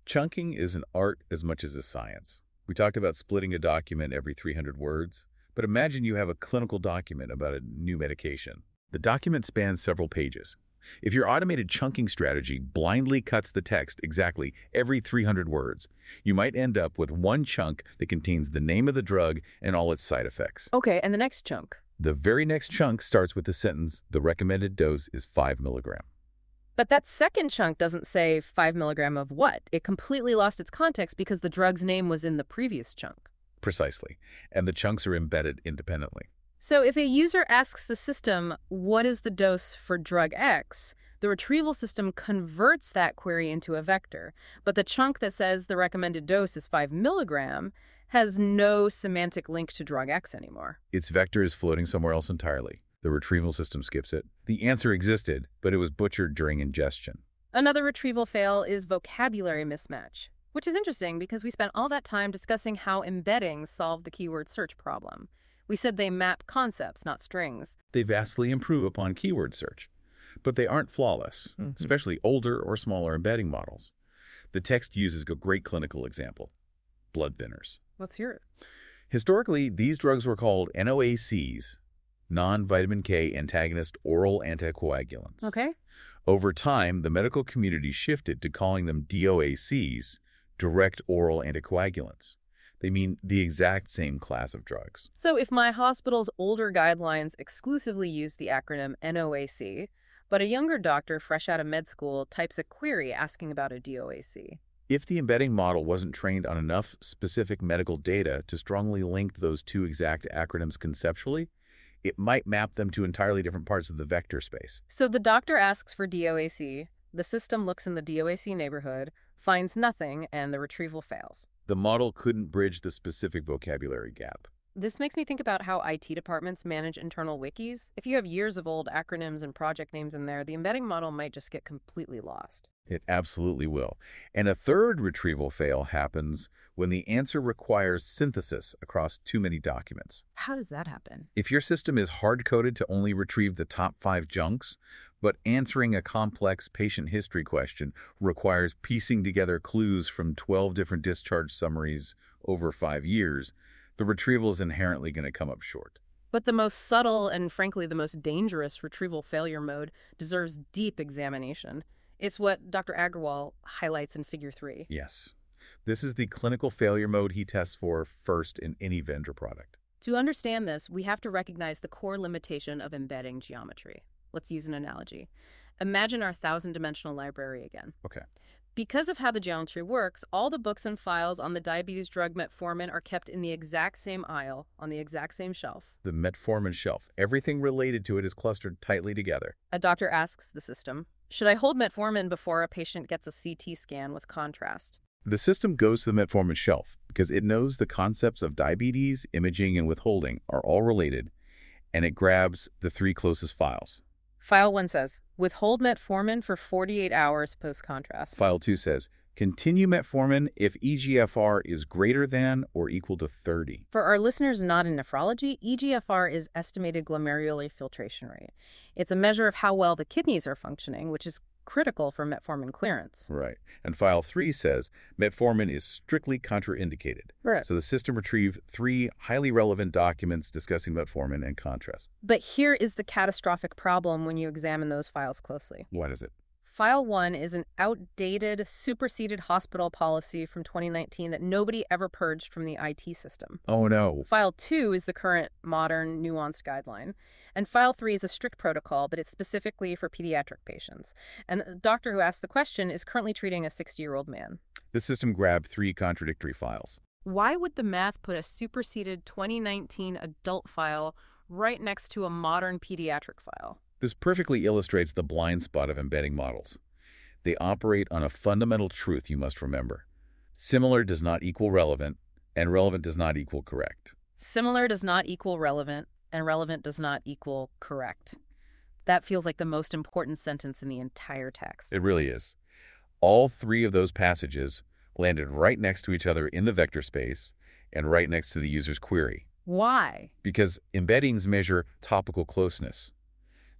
Chunking is an art as much as a science. We talked about splitting a document every 300 words, but imagine you have a clinical document about a new medication. The document spans several pages. If your automated chunking strategy blindly cuts the text exactly every 300 words, you might end up with one chunk that contains the name of the drug and all its side effects. Okay, and the next chunk? The very next chunk starts with the sentence, "The recommended dose is 5 milligram." But that second chunk doesn't say 5 milligram of what? It completely lost its context because the drug's name was in the previous chunk. Precisely. And the chunks are embedded independently. So if a user asks the system, what is the dose for drug X, the retrieval system converts that query into a vector. But the chunk that says the recommended dose is 5 milligram has no semantic link to drug X anymore. Its vector is floating somewhere else entirely. The retrieval system skips it. The answer existed, but it was butchered during ingestion. Another retrieval fail is vocabulary mismatch, which is interesting because we spent all that time discussing how embeddings solve the keyword search problem. We said they map concepts, not strings. They vastly improve upon keyword search, but they aren't flawless, especially older or smaller embedding models. The text uses a great clinical example, blood thinners. Let's hear it. Historically, these drugs were called NOACs, non-vitamin K antagonist oral anticoagulants. Okay. Over time, the medical community shifted to calling them DOACs, direct oral anticoagulants. They mean the exact same class of drugs. So if my hospital's older guidelines exclusively use the acronym NOAC, but a younger doctor fresh out of med school types a query asking about a DOAC. If the embedding model wasn't trained on enough specific medical data to strongly link those two exact acronyms conceptually, it might map them to entirely different parts of the vector space. So the doctor asks for DOAC, the system looks in the DOAC neighborhood, finds nothing, and the retrieval fails. The model couldn't bridge the specific vocabulary gap. This makes me think about how IT departments manage internal wikis. If you have years of old acronyms and project names in there, the embedding model might just get completely lost. It absolutely will. And a third retrieval fail happens when the answer requires synthesis across too many documents. How does that happen? If your system is hard-coded to only retrieve the top 5 chunks, but answering a complex patient history question requires piecing together clues from 12 different discharge summaries over 5 years, the retrieval is inherently going to come up short. But the most subtle and, frankly, the most dangerous retrieval failure mode deserves deep examination. It's what Dr. Agrawal highlights in Figure 3. Yes. This is the clinical failure mode he tests for first in any vendor product. To understand this, we have to recognize the core limitation of embedding geometry. Let's use an analogy. Imagine our 1,000-dimensional library again. Okay. Because of how the geometry works, all the books and files on the diabetes drug metformin are kept in the exact same aisle, on the exact same shelf. The metformin shelf. Everything related to it is clustered tightly together. A doctor asks the system, should I hold metformin before a patient gets a CT scan with contrast? The system goes to the metformin shelf because it knows the concepts of diabetes, imaging, and withholding are all related, and it grabs the 3 closest files. File 1 says, withhold metformin for 48 hours post-contrast. File 2 says, continue metformin if eGFR is greater than or equal to 30. For our listeners not in nephrology, eGFR is estimated glomerular filtration rate. It's a measure of how well the kidneys are functioning, which is critical for metformin clearance. Right. And file 3 says metformin is strictly contraindicated. Right. So the system retrieved 3 highly relevant documents discussing metformin and contrast. But here is the catastrophic problem when you examine those files closely. What is it? File 1 is an outdated, superseded hospital policy from 2019 that nobody ever purged from the IT system. Oh, no. File 2 is the current, modern, nuanced guideline. And File 3 is a strict protocol, but it's specifically for pediatric patients. And the doctor who asked the question is currently treating a 60-year-old man. The system grabbed 3 contradictory files. Why would the math put a superseded 2019 adult file right next to a modern pediatric file? This perfectly illustrates the blind spot of embedding models. They operate on a fundamental truth you must remember. Similar does not equal relevant, and relevant does not equal correct. Similar does not equal relevant, and relevant does not equal correct. That feels like the most important sentence in the entire text. It really is. All 3 of those passages landed right next to each other in the vector space and right next to the user's query. Why? Because embeddings measure topical closeness.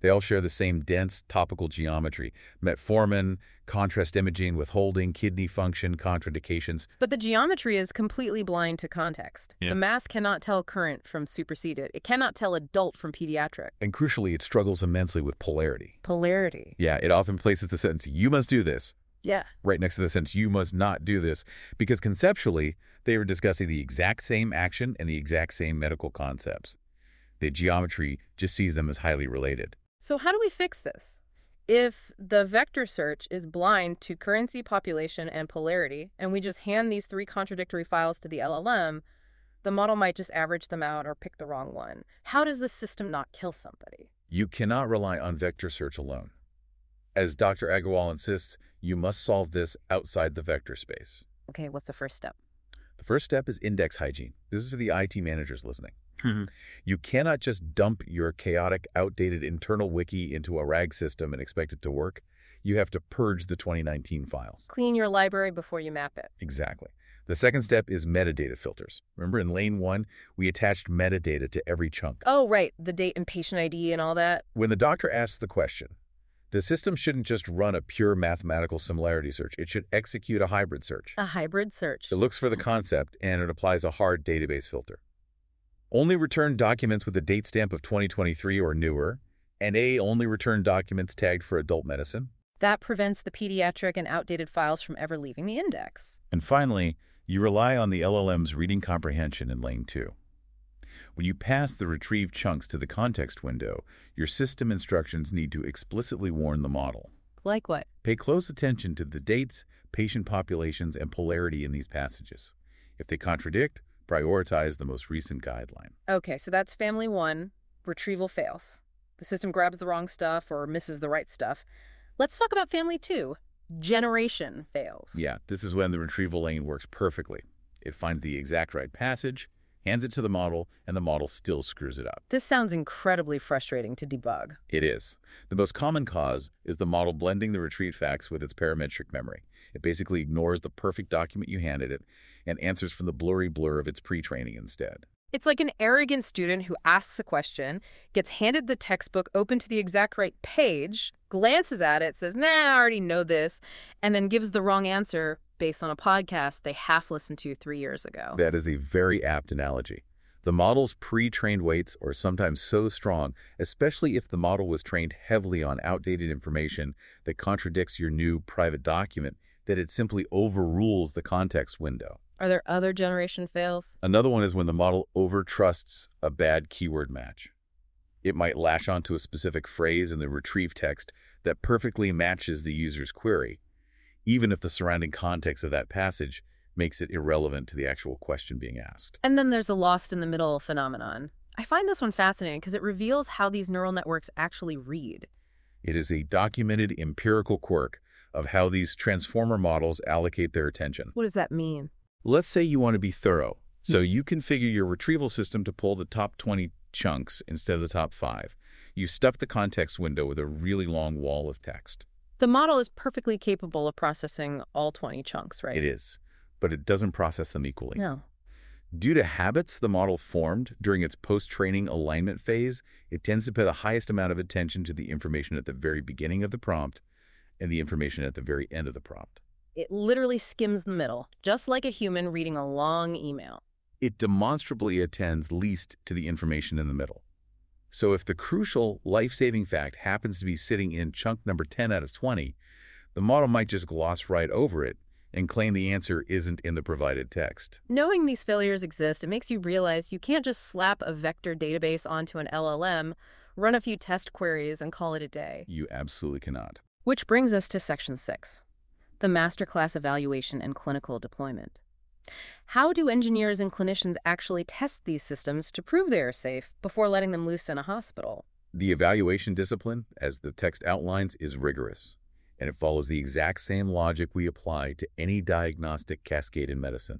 They all share the same dense topical geometry: metformin, contrast imaging, withholding, kidney function, contraindications. But the geometry is completely blind to context. Yeah. The math cannot tell current from superseded. It cannot tell adult from pediatric. And crucially, it struggles immensely with polarity. Polarity. Yeah, it often places the sentence, "You must do this," Yeah. right next to the sentence, "You must not do this," because conceptually, they are discussing the exact same action and the exact same medical concepts. The geometry just sees them as highly related. So how do we fix this? If the vector search is blind to currency, population, and polarity, and we just hand these three contradictory files to the LLM, the model might just average them out or pick the wrong one. How does the system not kill somebody? You cannot rely on vector search alone. As Dr. Agarwal insists, you must solve this outside the vector space. Okay, what's the first step? The first step is index hygiene. This is for the IT managers listening. You cannot just dump your chaotic, outdated internal wiki into a RAG system and expect it to work. You have to purge the 2019 files. Clean your library before you map it. Exactly. The second step is metadata filters. Remember in lane 1, we attached metadata to every chunk. Oh, right, the date and patient ID and all that. When the doctor asks the question, the system shouldn't just run a pure mathematical similarity search. It should execute a hybrid search. A hybrid search. It looks for the concept, and it applies a hard database filter. Only return documents with a date stamp of 2023 or newer, and only return documents tagged for adult medicine. That prevents the pediatric and outdated files from ever leaving the index. And finally, you rely on the LLM's reading comprehension in lane 2. When you pass the retrieved chunks to the context window, your system instructions need to explicitly warn the model. Like what? Pay close attention to the dates, patient populations, and polarity in these passages. If they contradict, prioritize the most recent guideline. Okay, so that's family 1, retrieval fails. The system grabs the wrong stuff or misses the right stuff. Let's talk about family 2, generation fails. Yeah, this is when the retrieval lane works perfectly. It finds the exact right passage, hands it to the model, and the model still screws it up. This sounds incredibly frustrating to debug. It is. The most common cause is the model blending the retrieved facts with its parametric memory. It basically ignores the perfect document you handed it and answers from the blurry blur of its pre-training instead. It's like an arrogant student who asks a question, gets handed the textbook open to the exact right page, glances at it, says, "Nah, I already know this," and then gives the wrong answer based on a podcast they half listened to 3 years ago. That is a very apt analogy. The model's pre-trained weights are sometimes so strong, especially if the model was trained heavily on outdated information that contradicts your new private document, that it simply overrules the context window. Are there other generation fails? Another one is when the model overtrusts a bad keyword match. It might latch onto a specific phrase in the retrieved text that perfectly matches the user's query, even if the surrounding context of that passage makes it irrelevant to the actual question being asked. And then there's the lost in the middle phenomenon. I find this one fascinating because it reveals how these neural networks actually read. It is a documented empirical quirk of how these transformer models allocate their attention. What does that mean? Let's say you want to be thorough, so you configure your retrieval system to pull the top 20 chunks instead of the top 5. You stuff the context window with a really long wall of text. The model is perfectly capable of processing all 20 chunks, right? It is, but it doesn't process them equally. No. Due to habits the model formed during its post-training alignment phase, it tends to pay the highest amount of attention to the information at the very beginning of the prompt and the information at the very end of the prompt. It literally skims the middle, just like a human reading a long email. It demonstrably attends least to the information in the middle. So if the crucial life-saving fact happens to be sitting in chunk number 10 out of 20, the model might just gloss right over it and claim the answer isn't in the provided text. Knowing these failures exist, it makes you realize you can't just slap a vector database onto an LLM, run a few test queries, and call it a day. You absolutely cannot. Which brings us to Section 6, the masterclass evaluation and clinical deployment. How do engineers and clinicians actually test these systems to prove they are safe before letting them loose in a hospital? The evaluation discipline, as the text outlines, is rigorous, and it follows the exact same logic we apply to any diagnostic cascade in medicine.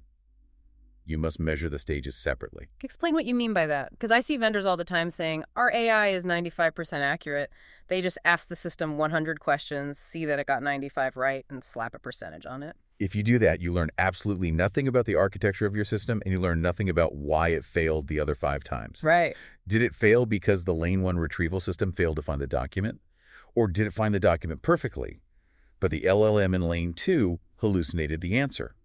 You must measure the stages separately. Explain what you mean by that, because I see vendors all the time saying, our AI is 95% accurate. They just ask the system 100 questions, see that it got 95 right, and slap a percentage on it. If you do that, you learn absolutely nothing about the architecture of your system, and you learn nothing about why it failed the other 5 times. Right. Did it fail because the lane 1 retrieval system failed to find the document? Or did it find the document perfectly, but the LLM in lane 2 hallucinated the answer?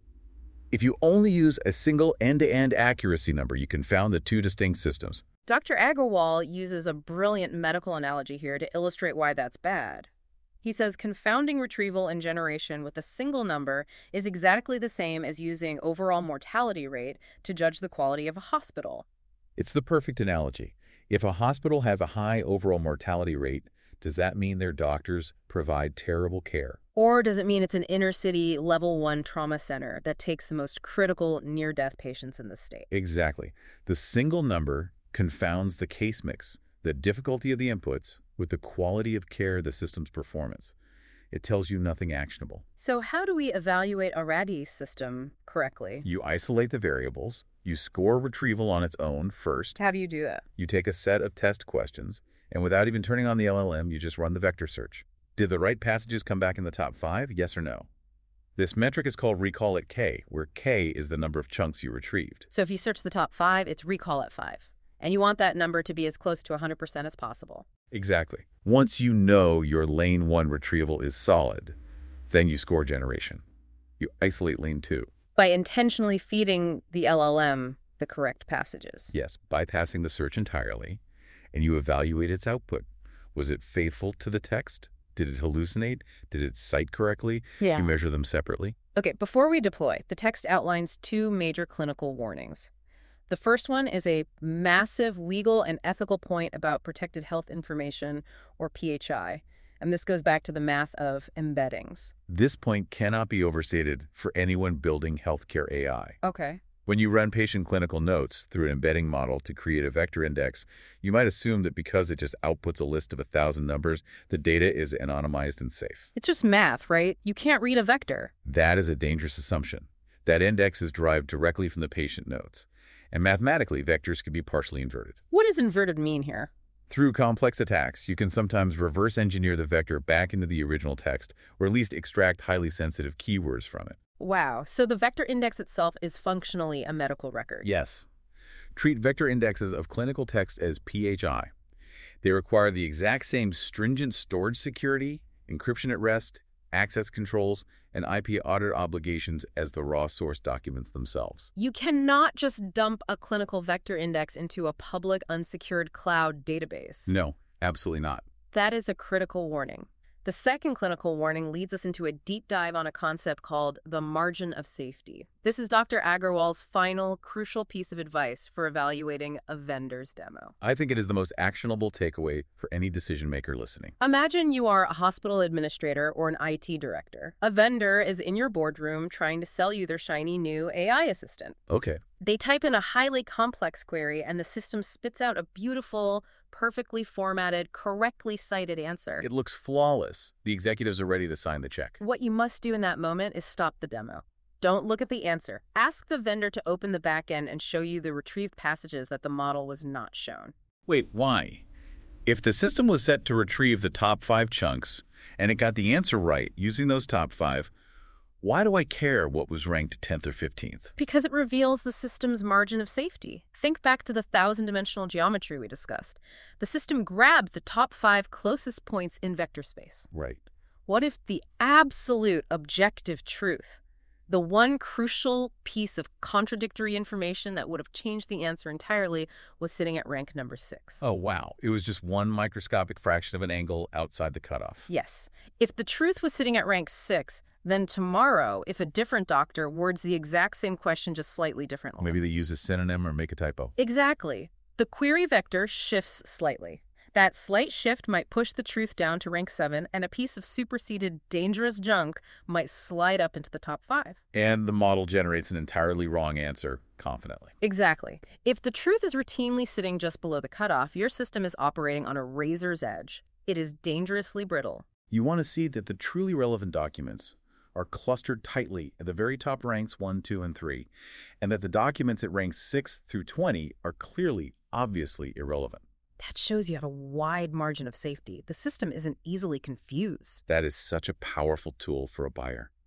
If you only use a single end-to-end accuracy number, you confound the 2 distinct systems. Dr. Agarwal uses a brilliant medical analogy here to illustrate why that's bad. He says confounding retrieval and generation with a single number is exactly the same as using overall mortality rate to judge the quality of a hospital. It's the perfect analogy. If a hospital has a high overall mortality rate, does that mean their doctors provide terrible care? Or does it mean it's an inner-city level 1 trauma center that takes the most critical near-death patients in the state? Exactly. The single number confounds the case mix, the difficulty of the inputs, with the quality of care, the system's performance. It tells you nothing actionable. So how do we evaluate a RADI system correctly? You isolate the variables. You score retrieval on its own first. How do you do that? You take a set of test questions, and without even turning on the LLM, you just run the vector search. Did the right passages come back in the top 5? Yes or no? This metric is called recall at K, where K is the number of chunks you retrieved. So if you search the top 5, it's recall at 5. And you want that number to be as close to 100% as possible. Exactly. Once you know your lane 1 retrieval is solid, then you score generation. You isolate lane 2. By intentionally feeding the LLM the correct passages. Yes, bypassing the search entirely, and you evaluate its output. Was it faithful to the text? Did it hallucinate? Did it cite correctly? Yeah. You measure them separately. Okay, before we deploy, the text outlines 2 major clinical warnings. The first one is a massive legal and ethical point about protected health information, or PHI, and this goes back to the math of embeddings. This point cannot be overstated for anyone building healthcare AI. Okay. When you run patient clinical notes through an embedding model to create a vector index, you might assume that because it just outputs a list of 1,000 numbers, the data is anonymized and safe. It's just math, right? You can't read a vector. That is a dangerous assumption. That index is derived directly from the patient notes. And mathematically, vectors can be partially inverted. What does inverted mean here? Through complex attacks, you can sometimes reverse engineer the vector back into the original text, or at least extract highly sensitive keywords from it. Wow, so the vector index itself is functionally a medical record. Yes. Treat vector indexes of clinical text as PHI. They require the exact same stringent storage security, encryption at rest, access controls, and IP audit obligations as the raw source documents themselves. You cannot just dump a clinical vector index into a public unsecured cloud database. No, absolutely not. That is a critical warning. The second clinical warning leads us into a deep dive on a concept called the margin of safety. This is Dr. Agarwal's final, crucial piece of advice for evaluating a vendor's demo. I think it is the most actionable takeaway for any decision maker listening. Imagine you are a hospital administrator or an IT director. A vendor is in your boardroom trying to sell you their shiny new AI assistant. Okay. They type in a highly complex query, and the system spits out a beautiful, perfectly formatted, correctly cited answer. It looks flawless. The executives are ready to sign the check. What you must do in that moment is stop the demo. Don't look at the answer. Ask the vendor to open the backend and show you the retrieved passages that the model was not shown. Wait, why? If the system was set to retrieve the top 5 chunks, and it got the answer right using those top 5, why do I care what was ranked 10th or 15th? Because it reveals the system's margin of safety. Think back to the 1,000-dimensional geometry we discussed. The system grabbed the top 5 closest points in vector space. Right. What if the absolute objective truth, the one crucial piece of contradictory information that would have changed the answer entirely, was sitting at rank number 6? Oh, wow. It was just one microscopic fraction of an angle outside the cutoff. Yes. If the truth was sitting at rank 6, then tomorrow, if a different doctor words the exact same question just slightly differently. Maybe they use a synonym or make a typo. Exactly. The query vector shifts slightly. That slight shift might push the truth down to rank 7, and a piece of superseded dangerous junk might slide up into the top 5. And the model generates an entirely wrong answer confidently. Exactly. If the truth is routinely sitting just below the cutoff, your system is operating on a razor's edge. It is dangerously brittle. You want to see that the truly relevant documents are clustered tightly at the very top ranks 1, 2, and 3, and that the documents at ranks 6 through 20 are clearly, obviously irrelevant. That shows you have a wide margin of safety. The system isn't easily confused. That is such a powerful tool for a buyer.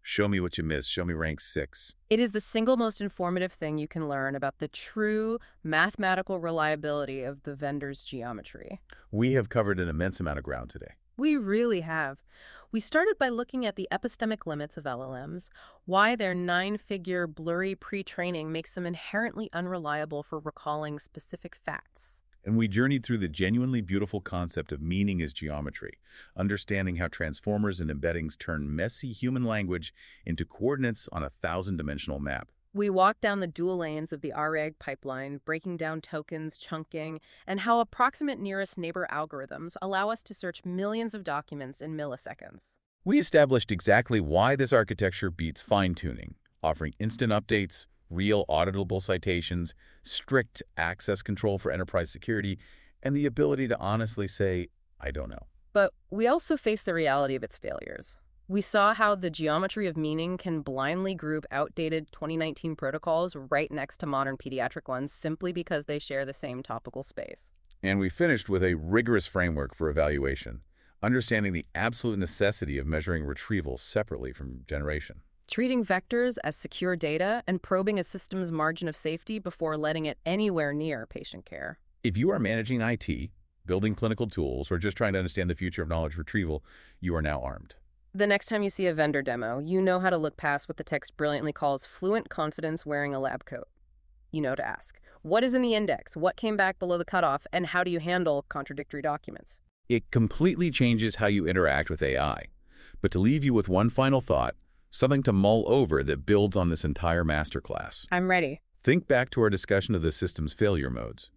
Show me what you missed. Show me rank 6. It is the single most informative thing you can learn about the true mathematical reliability of the vendor's geometry. We have covered an immense amount of ground today. We really have. We started by looking at the epistemic limits of LLMs, why their 9-figure blurry pre-training makes them inherently unreliable for recalling specific facts. And we journeyed through the genuinely beautiful concept of meaning as geometry, understanding how transformers and embeddings turn messy human language into coordinates on a 1,000-dimensional map. We walked down the dual lanes of the RAG pipeline, breaking down tokens, chunking, and how approximate nearest neighbor algorithms allow us to search millions of documents in milliseconds. We established exactly why this architecture beats fine-tuning, offering instant updates, real auditable citations, strict access control for enterprise security, and the ability to honestly say, I don't know. But we also face the reality of its failures. We saw how the geometry of meaning can blindly group outdated 2019 protocols right next to modern pediatric ones simply because they share the same topical space. And we finished with a rigorous framework for evaluation, understanding the absolute necessity of measuring retrieval separately from generation. Treating vectors as secure data and probing a system's margin of safety before letting it anywhere near patient care. If you are managing IT, building clinical tools, or just trying to understand the future of knowledge retrieval, you are now armed. The next time you see a vendor demo, you know how to look past what the text brilliantly calls fluent confidence wearing a lab coat. You know to ask, what is in the index? What came back below the cutoff? And how do you handle contradictory documents? It completely changes how you interact with AI. But to leave you with one final thought, something to mull over that builds on this entire masterclass. I'm ready. Think back to our discussion of the system's failure modes.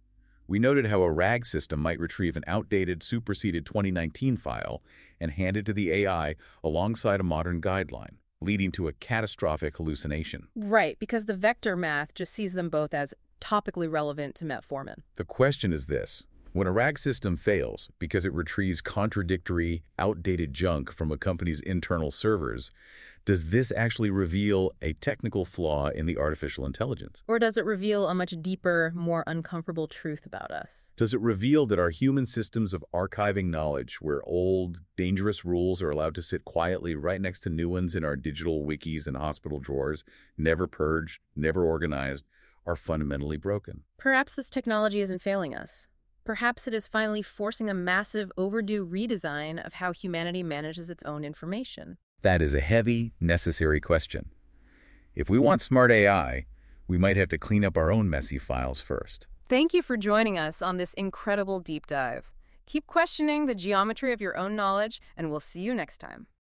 We noted how a RAG system might retrieve an outdated, superseded 2019 file and hand it to the AI alongside a modern guideline, leading to a catastrophic hallucination. Right, because the vector math just sees them both as topically relevant to metformin. The question is this. When a RAG system fails because it retrieves contradictory, outdated junk from a company's internal servers, does this actually reveal a technical flaw in the artificial intelligence? Or does it reveal a much deeper, more uncomfortable truth about us? Does it reveal that our human systems of archiving knowledge, where old, dangerous rules are allowed to sit quietly right next to new ones in our digital wikis and hospital drawers, never purged, never organized, are fundamentally broken? Perhaps this technology isn't failing us. Perhaps it is finally forcing a massive, overdue redesign of how humanity manages its own information. That is a heavy, necessary question. If we want smart AI, we might have to clean up our own messy files first. Thank you for joining us on this incredible deep dive. Keep questioning the geometry of your own knowledge, and we'll see you next time.